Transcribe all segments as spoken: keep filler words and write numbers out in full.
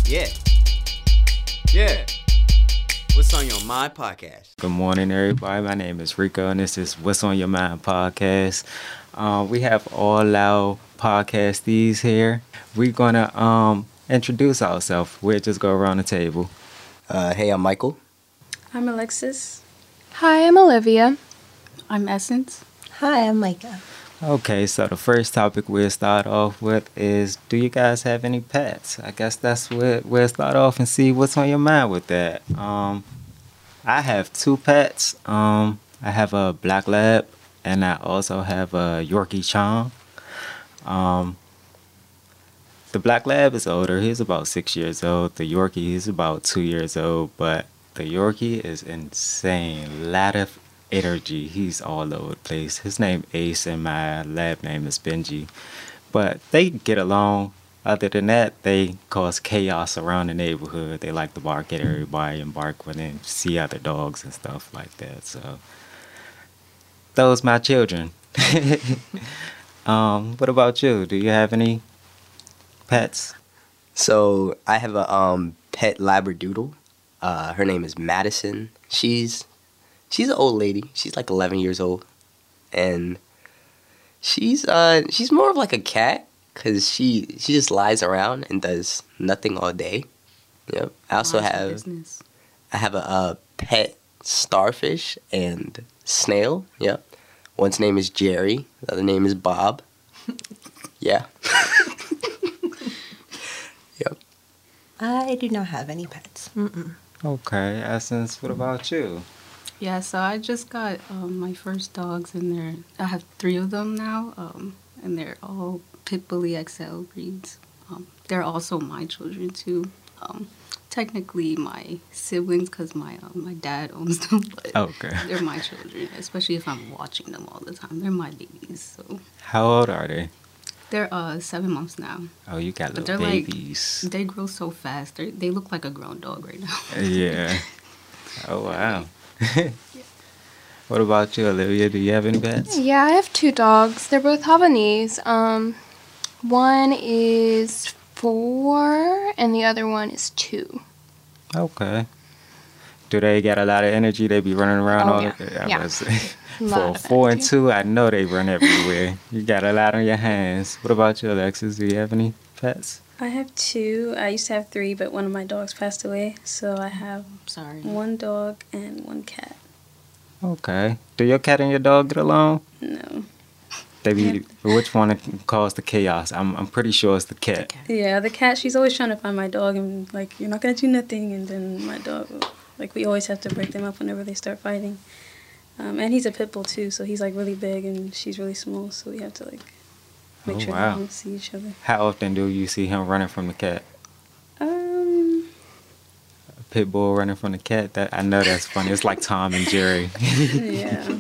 Yeah. Yeah. What's on Your Mind podcast? Good morning, everybody. My name is Rico, and this is What's on Your Mind podcast. Uh, we have all our podcastees here. We're gonna um introduce ourselves. We'll just go around the table. Uh, hey, I'm Michael. I'm Alexis. Hi, I'm Olivia. I'm Essence. Hi, I'm Micah. Okay, so the first topic we'll start off with is, do you guys have any pets? I guess that's what we'll start off and see what's on your mind with that. Um, I have two pets. Um, I have a black lab, and I also have a Yorkie Chong. Um, the black lab is older. He's about six years old. The Yorkie is about two years old, but the Yorkie is insane. Lot of energy. He's all over the place. His name Ace, and my lab name is Benji. But they get along. Other than that, they cause chaos around the neighborhood. They like to bark at everybody and bark when they see other dogs and stuff like that. So those my children. um, what about you? Do you have any pets? So I have a um, pet Labradoodle. Uh, her name is Madison. She's she's an old lady. She's like eleven years old, and she's uh she's more of like a cat because she she just lies around and does nothing all day. Yep. I also Mind's her have business. I have a, a pet starfish and snail. Yep. One's name is Jerry. The other name is Bob. Yeah. Yep. I do not have any pets. Mm-mm. Okay, Essence, what about you? Yeah, so I just got um, my first dogs, and they're I have three of them now, um, and they're all Pit Bully X L breeds. Um, they're also my children too. Um, technically my siblings, because my um, my dad owns them, but Okay. they're my children, especially if I'm watching them all the time. They're my babies, so How old are they? they're uh seven months now. Oh, you got But little they're like- babies. They grow so fast. They they look like a grown dog right now. Yeah. Oh, wow. What about you, Olivia? Do you have any pets? Yeah, I have two dogs. They're both Havanese. Um, one is four, and the other one is two. Okay. Do they got a lot of energy? They be running around Oh, all yeah. the I Yeah. was say, Lot For of four and energy. two, I know they run everywhere. You got a lot on your hands. What about you, Alexis? Do you have any pets? I have two. I used to have three, but one of my dogs passed away, so I have Sorry. one dog and one cat. Okay. Do your cat and your dog get along? No. They be, which one caused the chaos? I'm I'm pretty sure it's the cat. Yeah, the cat, she's always trying to find my dog and, like, you're not going to do nothing. And then my dog, will- like, we always have to break them up whenever they start fighting. Um, and he's a pit bull, too, so he's, like, really big and she's really small. So we have to, like, make Oh, sure wow. they don't see each other. How often do you see him running from the cat? Um, A pit bull running from the cat? That I know that's funny. It's like Tom and Jerry. yeah.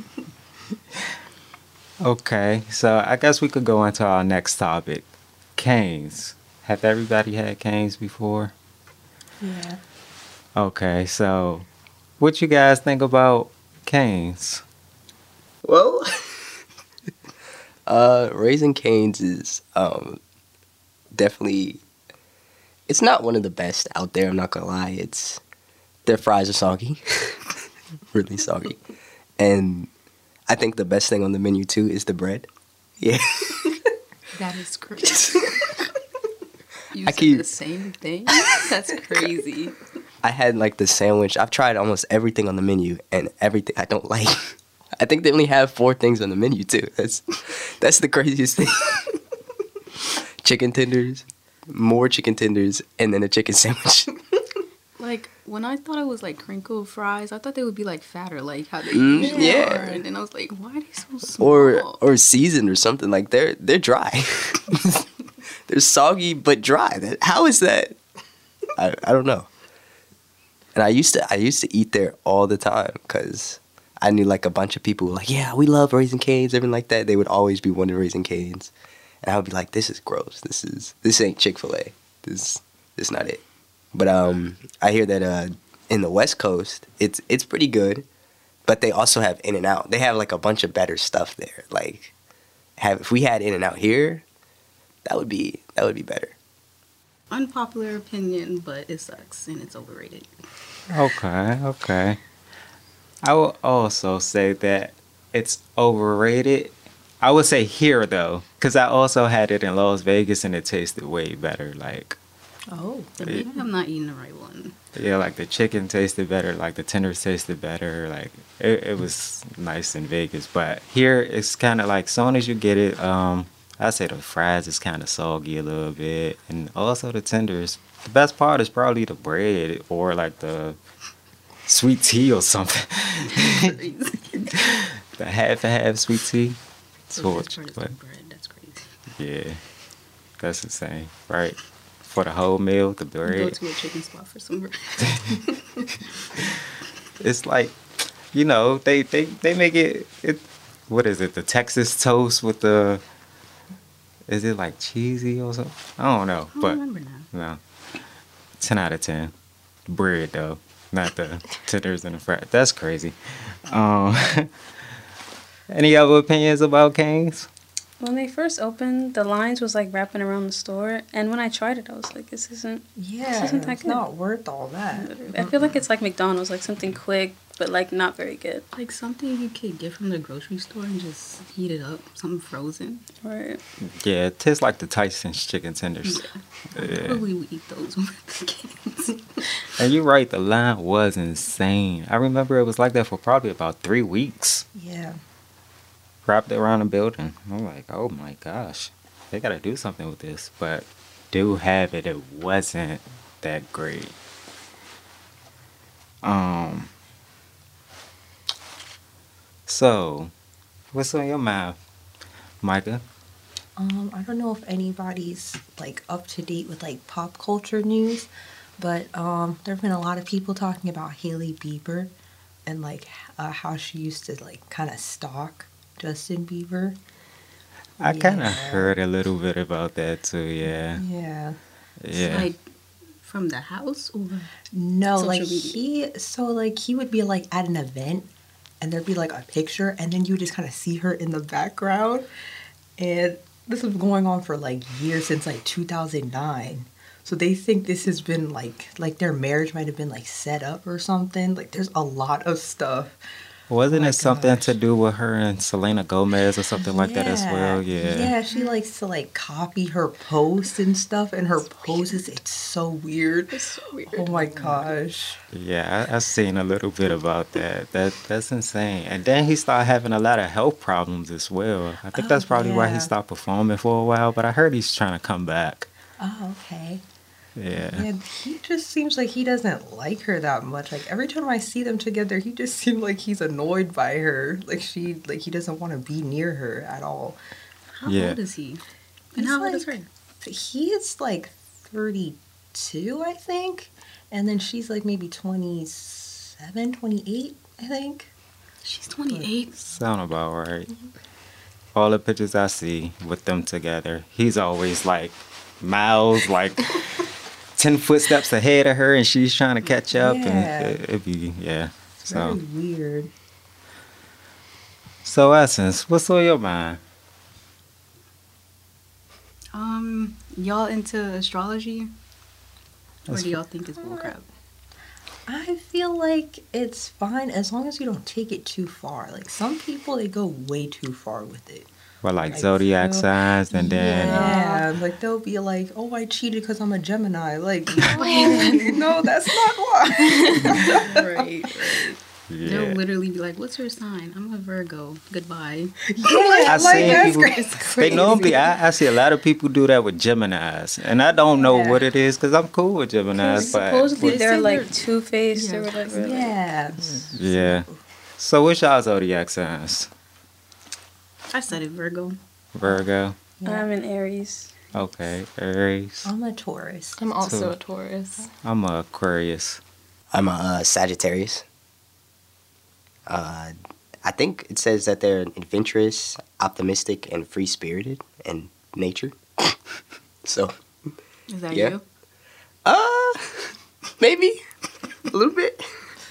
Okay, so I guess we could go into our next topic. Canes. Have everybody had canes before? Yeah. Okay, so what you guys think about canes? Well, uh, Raising Cane's is um, definitely. It's not one of the best out there. I'm not gonna lie. It's their fries are soggy, really soggy, and I think the best thing on the menu too is the bread. Yeah, That is crazy. You I said keep- the same thing? That's crazy. I had like the sandwich. I've tried almost everything on the menu, and everything I don't like. I think they only have four things on the menu too. That's that's the craziest thing. Chicken tenders, more chicken tenders, and then a chicken sandwich. Like, when I thought it was like crinkled fries, I thought they would be like fatter, like how they Mm, usually yeah. are. And then I was like, why are they so small? or or seasoned or something. Like they're they're dry. They're soggy but dry. That, how is that? I I don't know. And I used to I used to eat there all the time because I knew like a bunch of people who were like, yeah, we love Raising Cane's, everything like that. They would always be wanting Raising Cane's, and I would be like, this is gross. This is this ain't Chick-fil-A. This this not it. But um, I hear that uh, in the West Coast, it's it's pretty good, but they also have In-N-Out. They have like a bunch of better stuff there. Like, have if we had In-N-Out here, that would be that would be better. unpopular opinion, but it sucks and it's overrated. Okay, okay. I will also say that it's overrated. I would say here though, because I also had it in Las Vegas and it tasted way better. Like, Oh. Maybe I'm not eating the right one. yeah, like the chicken tasted better, like the tenders tasted better. Like it, it was nice in Vegas, but here it's kind of like soon as you get it, um, I say the fries is kind of soggy a little bit, and also the tenders. The best part is probably the bread or like the sweet tea or something. The half and half sweet tea. The Torch, best part is the but bread. That's crazy. yeah, that's insane, right? For the whole meal, the Go bread. to a chicken spot for some bread. It's like, you know, they, they, they make it, it, what is it, the Texas toast with the, is it like cheesy or something? I don't know, I don't but remember now. no. ten out of ten. Bread, though, not the tenders and the fries. That's crazy. Um, any other opinions about Cane's? When they first opened, the lines was like wrapping around the store, and when I tried it, I was like, "This isn't." Yeah, isn't that it's good. not worth all that. I feel like it's like McDonald's, like something quick, but like not very good. Like something you could get from the grocery store and just heat it up. Something frozen. Right. Yeah, it tastes like the Tyson's chicken tenders. Yeah. Probably would eat those with the kids. And you're right, the line was insane. I remember it was like that for probably about three weeks. Yeah. Wrapped around the building. I'm like, oh my gosh, they gotta do something with this. But do have it, it wasn't that great. Um. So, what's on your mind, Micah? Um, I don't know if anybody's like up to date with like pop culture news, but um, there have been a lot of people talking about Hailey Bieber and like uh, how she used to like kind of stalk Justin Bieber. I kind of Yeah. heard a little bit about that too. Yeah, Yeah. yeah. Like from the house or No, Social like media. he, so like he would be like at an event and there'd be like a picture and then you would just kind of see her in the background. And this was going on for like years since like two thousand nine. So they think this has been like, like their marriage might have been like set up or something. Like there's a lot of stuff. Wasn't my it something gosh. to do with her and Selena Gomez or something like that as well? Yeah. Yeah, she likes to like copy her posts and stuff and her poses. It's so weird. It's so weird. Oh my gosh. Yeah, I, I seen a little bit about that. That that's insane. And then he started having a lot of health problems as well. I think Oh, that's probably why yeah. he stopped performing for a while. But I heard he's trying to come back. Oh, okay. Yeah. Yeah, he just seems like he doesn't like her that much. Like every time I see them together, he just seems like he's annoyed by her. Like she, like he doesn't want to be near her at all. how Yeah. old is he? And He's how old is like- her? He is like thirty-two, I think, and then she's like maybe twenty-seven, twenty-eight, I think. She's twenty-eight. Sound about right. All the pictures I see with them together, he's always like miles, like ten footsteps ahead of her, and she's trying to catch up. Yeah. And it, it be yeah. It's So very weird. so Essence, what's on your mind? Um, y'all into astrology? Or That's do y'all think it's bullcrap? I feel like it's fine as long as you don't take it too far. Like some people, they go way too far with it. Well, like Like, zodiac so- signs, and then Yeah, like they'll be like, "Oh, I cheated because I'm a Gemini." Like, no, no, that's not why. right, right. yeah. They'll literally be like, "What's your sign?" I'm a Virgo. Goodbye. Yeah, I like, seen that's people. cra- it's They crazy. normally, I, I see a lot of people do that with Gemini's, and I don't know Yeah. what it is because I'm cool with Gemini's. But Supposedly They they're say like they're- two faced or Yeah. whatever. like- Yeah. yeah. So what's y'all zodiac signs? I said it, Virgo. Virgo. I'm an Aries. Okay. Aries. I'm a Taurus. I'm also So- a Taurus. I'm a Aquarius. I'm a uh, Sagittarius. Uh, I think it says that they're adventurous, optimistic, and free spirited in nature. So, Is that Yeah. you? uh, maybe a little bit.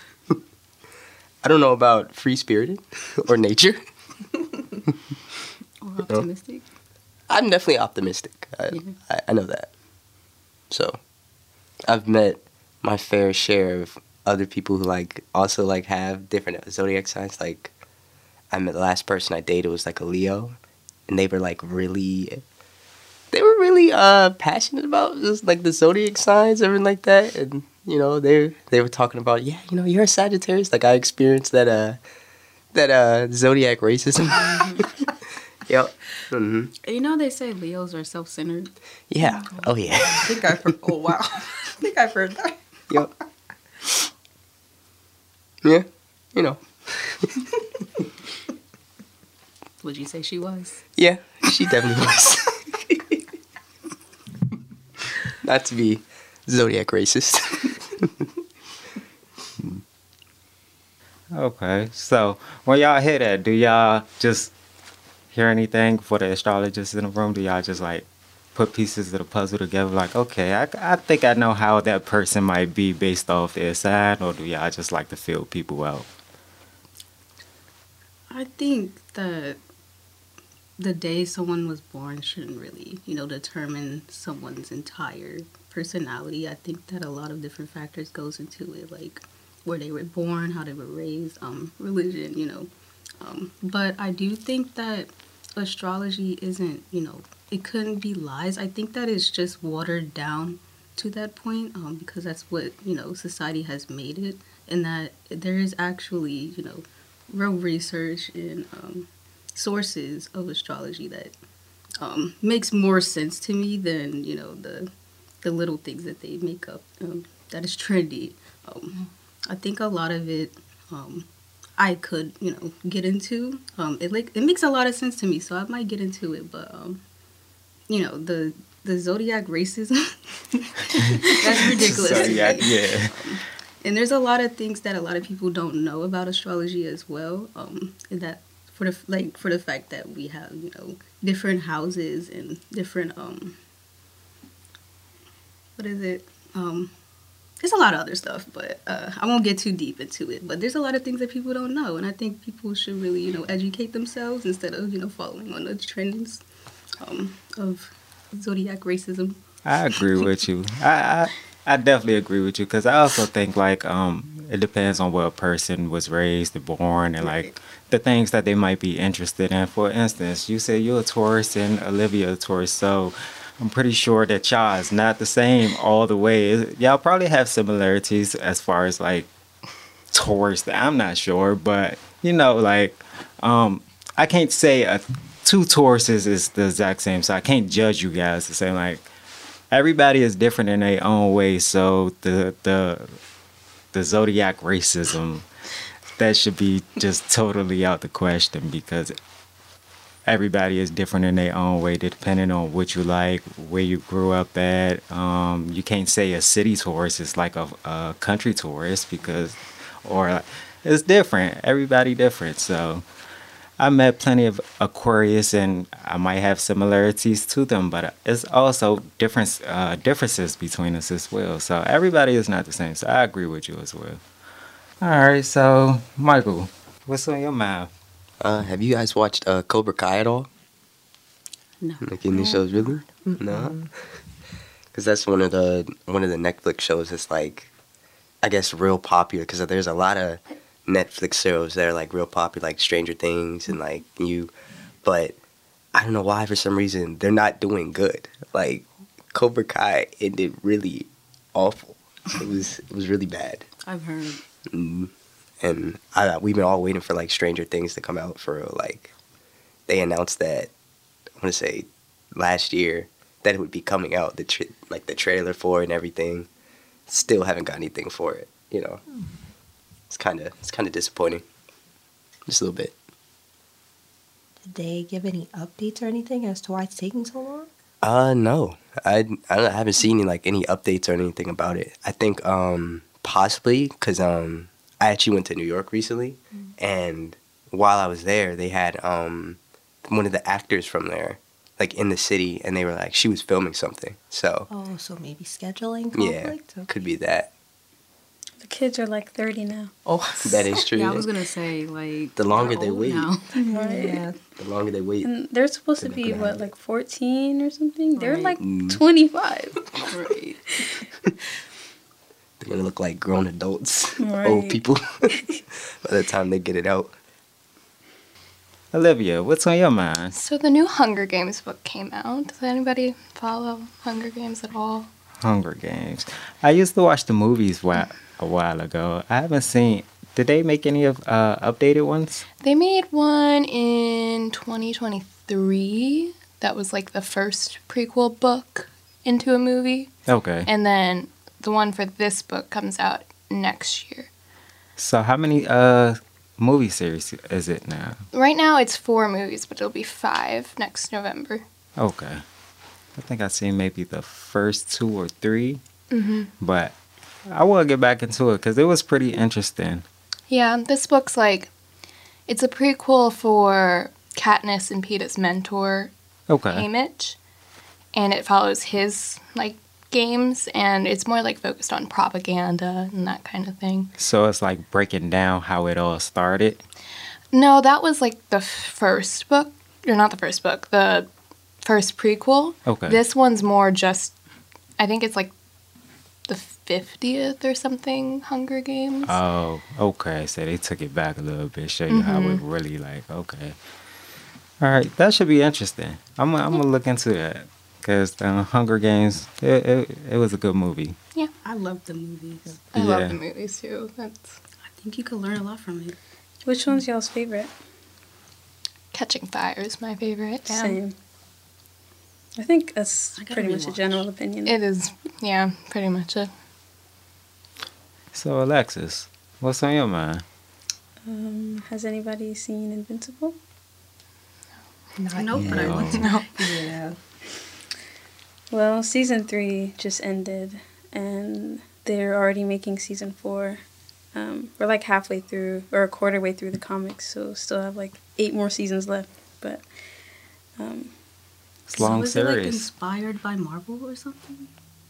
I don't know about free spirited or nature. Or optimistic? I'm definitely optimistic. I, Yeah. I, I know that. So I've met my fair share of other people who like also like have different zodiac signs. Like I met the last person I dated was like a Leo, and they were like really, they were really uh passionate about just like the zodiac signs, everything like that. And you know they they were talking about, yeah, you know, you're a Sagittarius. Like I experienced that uh that uh zodiac racism. Yep. Mm-hmm. You know they say Leos are self-centered. Yeah. Oh yeah. I think I've heard. Oh wow. I think I've heard that. Yep. Yeah. You know. Would you say she was? Yeah, she definitely was. Not to be zodiac racist. Okay, so when y'all hear that, do y'all just hear anything for the astrologists in the room? Do y'all just like put pieces of the puzzle together like, okay, I, I think I know how that person might be based off their sign, or do y'all just like to feel people out? I think that the day someone was born shouldn't really, you know, determine someone's entire personality. I think that a lot of different factors goes into it, like where they were born, how they were raised, um, religion, you know. Um, but I do think that astrology isn't, you know, it couldn't be lies. I think that it's just watered down to that point um, because that's what, you know, society has made it, and that there is actually, you know, real research and um, sources of astrology that um, makes more sense to me than, you know, the the little things that they make up um, that is trendy. Um, I think a lot of it um, I could, you know, get into. Um, it like it makes a lot of sense to me, so I might get into it. But um, you know, the the zodiac racism, that's ridiculous. Zodiac, yeah. Um, and there's a lot of things that a lot of people don't know about astrology as well. Um, and that for the like for the fact that we have, you know, different houses and different um, what is it? Um, there's a lot of other stuff, but uh, I won't get too deep into it. But there's a lot of things that people don't know, and I think people should really, you know, educate themselves instead of, you know, following on the trends um, of zodiac racism. I agree with you. I, I I definitely agree with you because I also think like um it depends on where a person was raised and born and like the things that they might be interested in. For instance, you say you're a Taurus and Olivia a Taurus, so I'm pretty sure that y'all is not the same all the way. Y'all probably have similarities as far as like Taurus. I'm not sure, but you know, like um I can't say a two Tauruses is the exact same, so I can't judge you guys the same. Like everybody is different in their own way, so the the the zodiac racism, that should be just totally out the question because everybody is different in their own way depending on what you like, where you grew up at. Um, you can't say a city tourist is like a, a country tourist because, or it's different. Everybody different. So I met plenty of Aquarius and I might have similarities to them, but it's also different uh, differences between us as well. So everybody is not the same. So I agree with you as well. All right. So Michael, what's on your mind? Uh, have you guys watched uh, Cobra Kai at all? No. Like any shows, really? No. Because that's one of the one of the Netflix shows that's like, I guess, real popular. Because there's a lot of Netflix shows that are like real popular, like Stranger Things and like you, but I don't know why for some reason they're not doing good. Like Cobra Kai ended really awful. It was it was really bad. I've heard. Mm. And I, we've been all waiting for like Stranger Things to come out for like, they announced that, I want to say last year, that it would be coming out, the tra- like the trailer for it and everything. Still haven't got anything for it, you know. It's kind of it's kind of disappointing, just a little bit. Did they give any updates or anything as to why it's taking so long? Uh, no, I I, don't, I haven't seen any, like any updates or anything about it. I think um possibly because um. I actually went to New York recently, mm. and while I was there, they had um, one of the actors from there, like in the city, and they were like, she was filming something. So oh, so maybe scheduling conflict? Yeah, okay. Could be that. The kids are like thirty now. Oh, That is true. Yeah, I yeah. was gonna say like The longer they're they old wait. now. Right. yeah. The longer they wait. And they're supposed to They're not be, gonna what, have it. like fourteen or something? They're Right. like Mm. twenty-five. Right. They're gonna look like grown adults, Right. old people, by the time they get it out. Olivia, what's on your mind? So the new Hunger Games book came out. Does anybody follow Hunger Games at all? Hunger Games. I used to watch the movies whi- a while ago. I haven't seen. Did they make any of uh, updated ones? They made one in twenty twenty-three that was like the first prequel book into a movie. Okay. And then the one for this book comes out next year. So how many uh movie series is it now? Right now it's four movies, but it'll be five next November. Okay. I think I've seen maybe the first two or three, Mm-hmm. but I will get back into it because it was pretty interesting. Yeah, this book's like, it's a prequel for Katniss and Peeta's mentor, Okay. Haymitch, and it follows his like games, and it's more like focused on propaganda and that kind of thing. So it's like breaking down how it all started. No, that was like the first book, or not the first book, the first prequel. Okay. This one's more just, I think it's like the fiftieth or something Hunger Games. Oh, okay. So they took it back a little bit, show you how it really like. Okay. All right, that should be interesting. I'm I'm gonna look into that because the Hunger Games it, it it was a good movie. I love the movies. I yeah. love the movies too. That's I think you could learn a lot from it. Which one's y'all's favorite? Catching Fire is my favorite. Yeah. Same. I think that's I gotta pretty much a rewatch. general opinion. It is, yeah, pretty much it. So Alexis, what's on your mind? Um, has anybody seen Invincible? Not Nope, but I No. want to. No. Yeah. Well, season three just ended, and they're already making season four. Um, we're like halfway through, or a quarter way through the comics, so still have like eight more seasons left. But um, It's a long so is it like series. inspired by Marvel or something?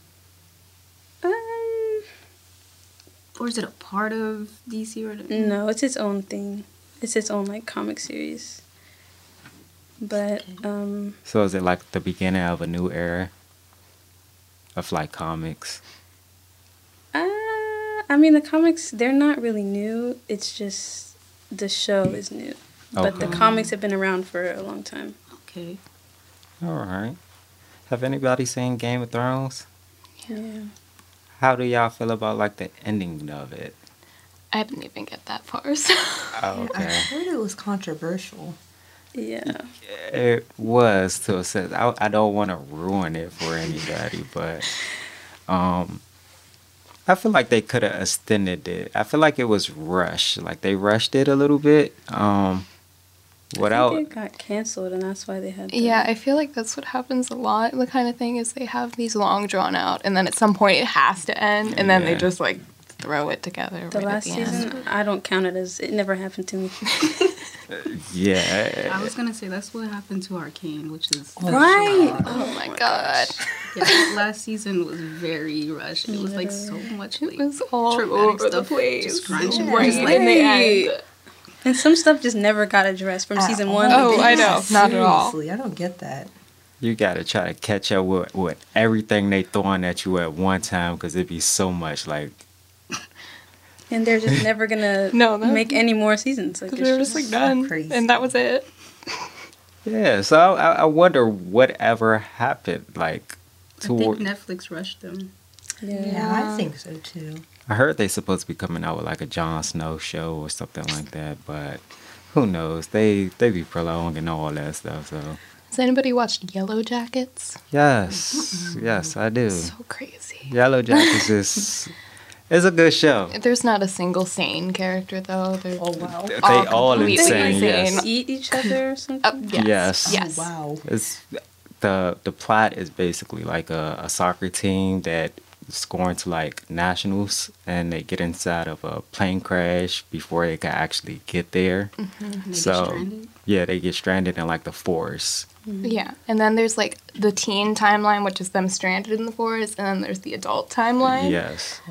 um, Or is it a part of D C or no, it's its own thing. It's its own like comic series. But um, So is it like the beginning of a new era of like comics? uh, I mean the comics they're not really new. It's just the show is new, but the Okay. comics have been around for a long time. Okay. All right. Have anybody seen Game of Thrones? Yeah. How do y'all feel about like the ending of it? I didn't even get that far. So. Oh, I okay. heard it was controversial. Yeah. It was to a sense. I, I don't want to ruin it for anybody, but um, I feel like they could have extended it. I feel like it was rushed. Like they rushed it a little bit. Um, I without think it got canceled, and that's why they had. The, Yeah, I feel like that's what happens a lot. The kind of thing is they have these long drawn out, and then at some point it has to end, and then they Yeah. just like throw it together. the right last at the season, End. I don't count it as it never happened to me. yeah. I was gonna say that's what happened to Arcane, which is Right. Oh my god, yeah. Last season was very rushed. It was like so much like it was all traumatic over the stuff place. just crunching. Right Just in like the end. And some stuff just never got addressed from At season all. one. Oh, to I this. know. Not at all. Seriously, I don't get that. You gotta try to catch up with, with everything they throwing at you at one time because it'd be so much. Like, And they're just never gonna No, that- make any more seasons. Like They it's were just like done, crazy. and that was it. yeah. So I, I wonder whatever happened. Like, I think toward. Netflix rushed them. yeah. Yeah, I think so too. I heard they supposed to be coming out with like a Jon Snow show or something like that, but who knows? They they be prolonging all that stuff. So Has anybody watched Yellow Jackets? yes, yes, I do. So crazy. Yellow Jackets is is a good show. There's not a single sane character though. They're Oh wow. They all all completely insane. insane. Yes, Eat each other or something. Uh, yes. Yes. Yes. Oh, wow. it's the the plot is basically like a, a soccer team that is going to like nationals, and they get inside of a plane crash before they can actually get there. And they get So stranded. yeah, they get stranded in like the forest. Yeah, and then there's like the teen timeline, which is them stranded in the forest, and then there's the adult timeline. Yes. Oh.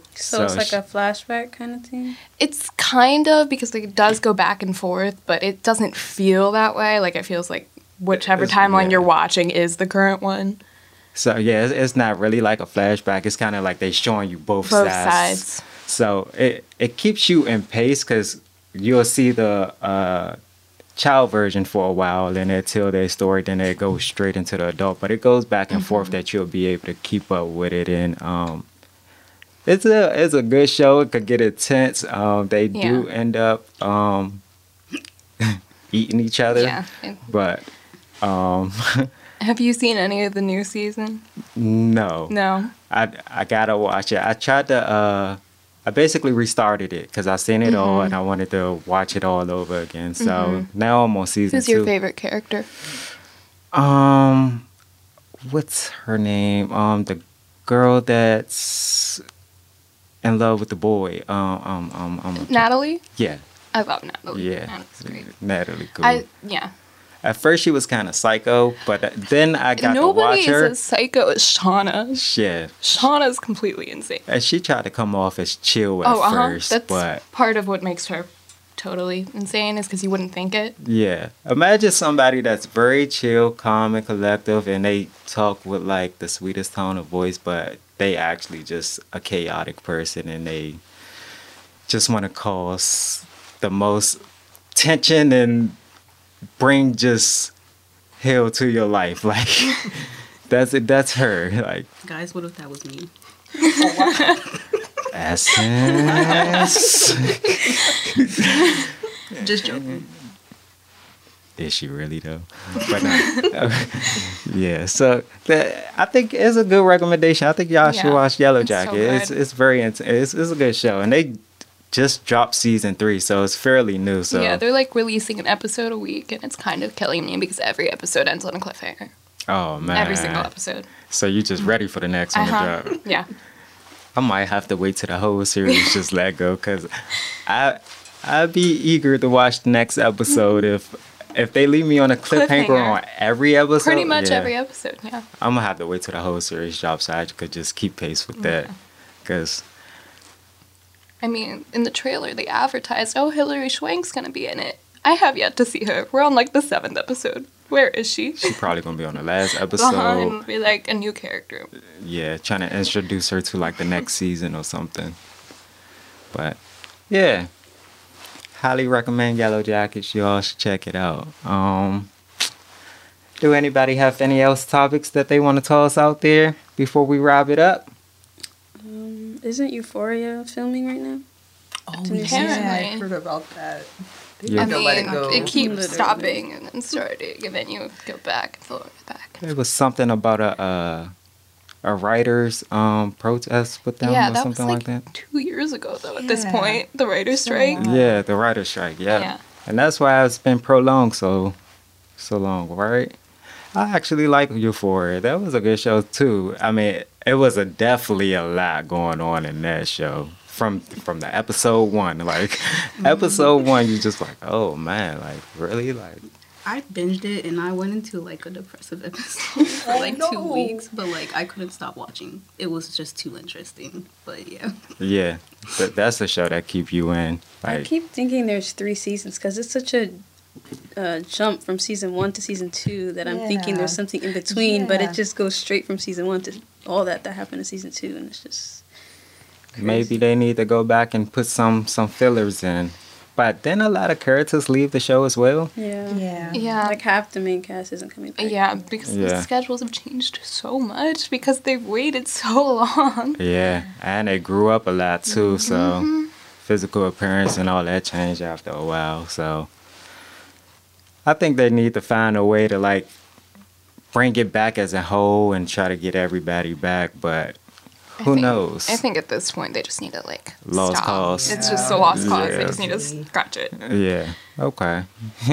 So, So it's like sh- a flashback kind of thing. It's kind of because like, it does go back and forth, but it doesn't feel that way. Like it feels like whichever It's- timeline yeah. you're watching is the current one. So yeah, it's, it's not really like a flashback. It's kind of like they showing you both, Both sides. sides. So it it keeps you in pace because you'll see the uh, child version for a while, and they tell their story, then it goes straight into the adult. But it goes back and forth that you'll be able to keep up with it, and um, it's a it's a good show. It could get intense. Um, they do Yeah. end up um, eating each other, Yeah. And but um, have you seen any of the new season? no. No. I I gotta watch it. I tried to. Uh, I basically restarted it because I seen it all and I wanted to watch it all over again. So now I'm on season Who's two. your favorite character? Um, what's her name? Um, the girl that's in love with the boy. Um, um, um, um Natalie? yeah, I love Natalie. yeah, Natalie's great. Natalie. Cool. I yeah. At first she was kind of psycho, but then I got Nobody to watch her. is as psycho as Shauna. Yeah, Shauna's completely insane. and she tried to come off as chill at Oh, uh huh. first, That's but part of what makes her totally insane is because you wouldn't think it. yeah. Imagine somebody that's very chill, calm, and collective, and they talk with like the sweetest tone of voice, but they actually just a chaotic person and they just want to cause the most tension and bring just hell to your life. Like that's it. That's her. Like Guys, what if that was me? essence. Just joking. Is she really though? But uh, yeah, so that, I think it's a good recommendation. I think y'all should Yeah, watch Yellow it's so Jacket. it's good. it's very int- it's it's a good show, and they just dropped season three, so it's fairly new. So Yeah, they're like releasing an episode a week, and it's kind of killing me because every episode ends on a cliffhanger. oh man, Every single episode. So you just ready for the next one Uh-huh. to drop? Yeah. I might have to wait till the whole series just let go because I I'd be eager to watch the next episode if if they leave me on a cliffhanger, Cliffhanger. on every episode. Pretty much yeah. every episode, yeah. I'm gonna have to wait till the whole series drops so I could just keep pace with that. Cause I mean, in the trailer, they advertised, oh, Hilary Swank's gonna be in it. I have yet to see her. We're on like the seventh episode. Where is she? she's probably gonna be on the last episode. Uh-huh, and be like a new character. Yeah, trying to introduce her to like the next season or something. But yeah, highly recommend Yellow Jackets. Y'all should check it out. Um, do anybody have any else topics that they want to toss out there before we wrap it up? Um, isn't Euphoria filming right now? Oh, Didn't you see yeah, that? I heard about that. They Yeah. I need to mean, let it go. it keeps Literally. stopping and then starting, and then you go back and forth, back. There was something about a uh, a writers um protest with them Yeah, or that was something like, like that. two years ago, though, at this Yeah. point. The writer's So strike. long. Yeah, the writer's strike. Yeah. Yeah. And that's why it's been prolonged so so long, right? I actually like Euphoria. That was a good show too. I mean, it was a definitely a lot going on in that show. From from the episode one. Like episode one you just like, oh man, like really? Like I binged it and I went into like a depressive episode for like Oh, two no. weeks, but like I couldn't stop watching. It was just too interesting. But yeah. yeah. That that's the show that keep you in. I Like keep thinking there's three seasons because it's such a uh, jump from season one to season two that I'm thinking there's Yeah. something in between, but Yeah. it just goes straight from season one to all that that happened in season two, and it's just crazy. maybe they need to go back and put some some fillers in. But then a lot of characters leave the show as well. yeah, Yeah. Yeah. like half the main cast isn't coming back. Yeah, because Yeah. the schedules have changed so much because they've waited so long. Yeah, and they grew up a lot too, so Mm-hmm. physical appearance and all that changed after a while. So I think they need to find a way to like bring it back as a whole and try to get everybody back, but I who think- knows? I think at this point they just need to like Lost stop. cause. It's just a lost cause. They Yeah. just need to scratch it. Yeah. Okay.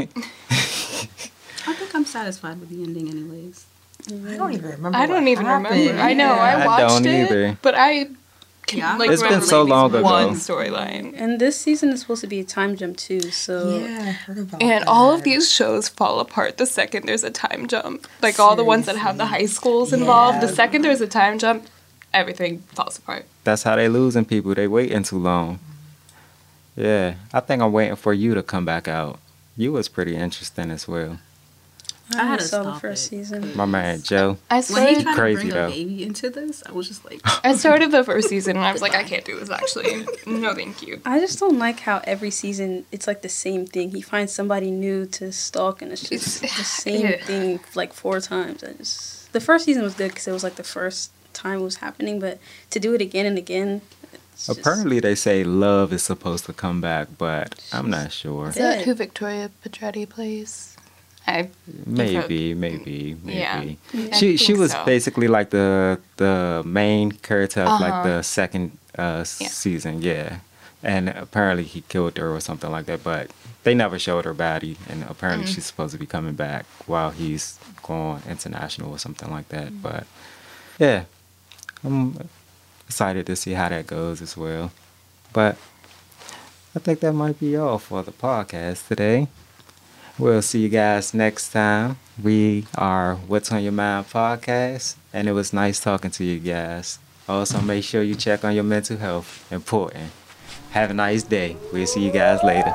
I think I'm satisfied with the ending anyways. I don't even remember. I don't what even happened. remember. I know I I watched don't it, either. but I can Yeah. like It's been remember so like, long this ago. one storyline. And this season is supposed to be a time jump too, so Yeah, I heard about And that. all of these shows fall apart the second there's a time jump. Like all the ones that have the high schools involved, the Yeah. second there's a time jump, everything falls apart. That's how they losing people. They waiting too long. Yeah, I think I'm waiting for you to come back out. You was pretty interesting as well. I, I had to saw the stop first it. season. My man Joe. I When he started, tried Crazy, to bring though. a baby into this, I was just like, I started the first season and I was like, I can't do this actually. No, thank you. I just don't like how every season it's like the same thing. He finds somebody new to stalk, and it's just the same Yeah. thing like four times. I just the first season was good because it was like the first time it was happening, but to do it again and again. It's just- Apparently, they say love is supposed to come back, but I'm not sure. Is that who Victoria Pedretti plays? I Maybe, maybe, maybe. Yeah. I She she think was so. basically like the the main character of like Uh-huh. the second uh, Yeah. season, yeah. And apparently he killed her or something like that, but they never showed her body. And apparently Mm. she's supposed to be coming back while he's going international or something like that. Mm. But yeah, I'm excited to see how that goes as well. But I think that might be all for the podcast today. We'll see you guys next time. We are What's on Your Mind podcast, and it was nice talking to you guys. Also, make sure you check on your mental health. Important. Have a nice day. We'll see you guys later.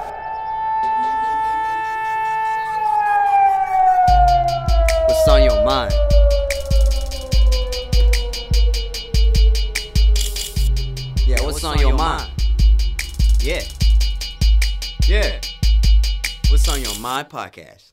What's on your mind? Yeah, what's on your mind? Yeah. Yeah. What's on your mind podcast?